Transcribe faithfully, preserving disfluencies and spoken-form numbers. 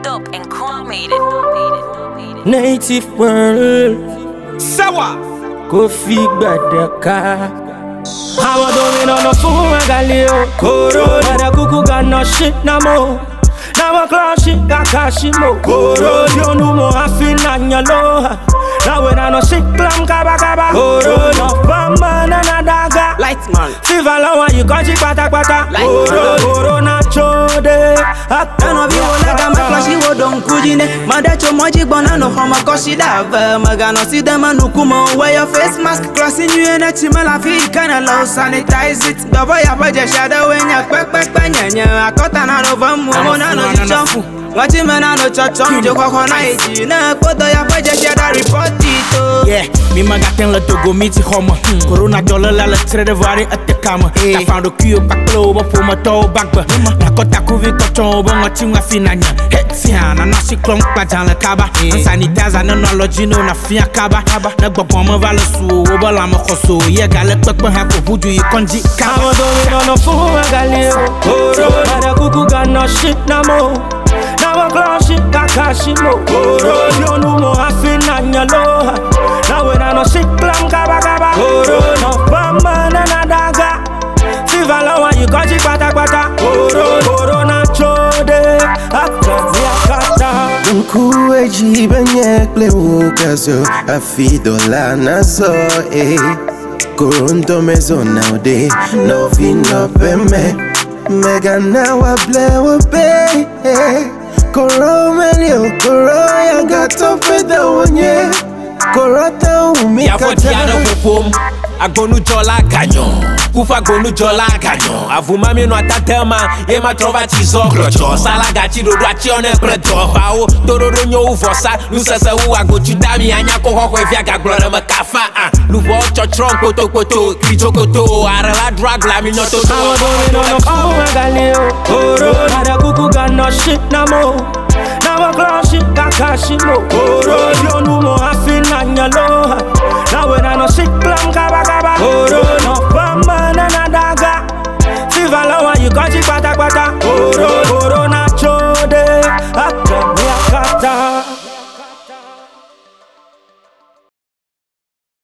Dope and Kwame it. Native world Sawa Kofi Badaka Hawa domino no fuwa galio Koro Bada kuku got no shit na mo Nawa klashi kakashi mo Koro Yonu mo afina nyalo Now when I no shit clam kaba kaba Koro No bamba na na daga Light man Fiva lawa you kaji pata pata Koro Koro na chode Tano vi wona kama klashi wodon kujine Madacho moji bona no homa koshi dava Magano si dama nukumo Wear your face mask Classing you in a chimala fi Kinda low sanitize it Double ya baje shadow when ya kwek kwek panyanya Akota na no vamu Mona no chichom Wati mena no chachom Joko kona iji Na koto ya baje shada report it Yeah, me magaten le dogo miti homo Corona dollar la le tre de vari at the kama Ta found a kuyo paklo Wa po ma to bagba Na kota kuvi koton Wa ngoti nga finanya He fiana na si klong kwa jan le kaba An sanitizer na nology no na fiya kaba Na gbogbo ma va le su Wa la ma koso Ye gale kwekwe hako budu yi konji kaba Hawa domino no fuwa galio Koro Bada kuku got no shit na mo Nawa klashi kakashi mo Koro Yonu mo afina nyalo Now when I no shit clam kaba kaba Koro No bamba na na daga Fiva lawa you kaji pata pata Koro Koro na chode Akazi akata Nkuwe jibenye kle ukazo Afido la nazo eh Koronto mezo naude No vino peme Mega na wable wabe eh Koro melio koro ya gato peda wonye Korota umi Ya foti ya no kata popom Agonu jola ganyo Kufa gonu jola ganyo Avuma mi no atatema Ye ma trova chizo klocho Sala gachi do do achi one preto Fao Tororo nyo ufosa Nusese u ago chutami Anya ko hoko evya gaglore me kafa Luvo chochron koto koto Krijo koto Arela drag la mi nyoto Hawa domino no fuwa galio Koro Bada kuku got no shit na mo Nawa klashi kakashi mo Koro Yonu mo afina nyalo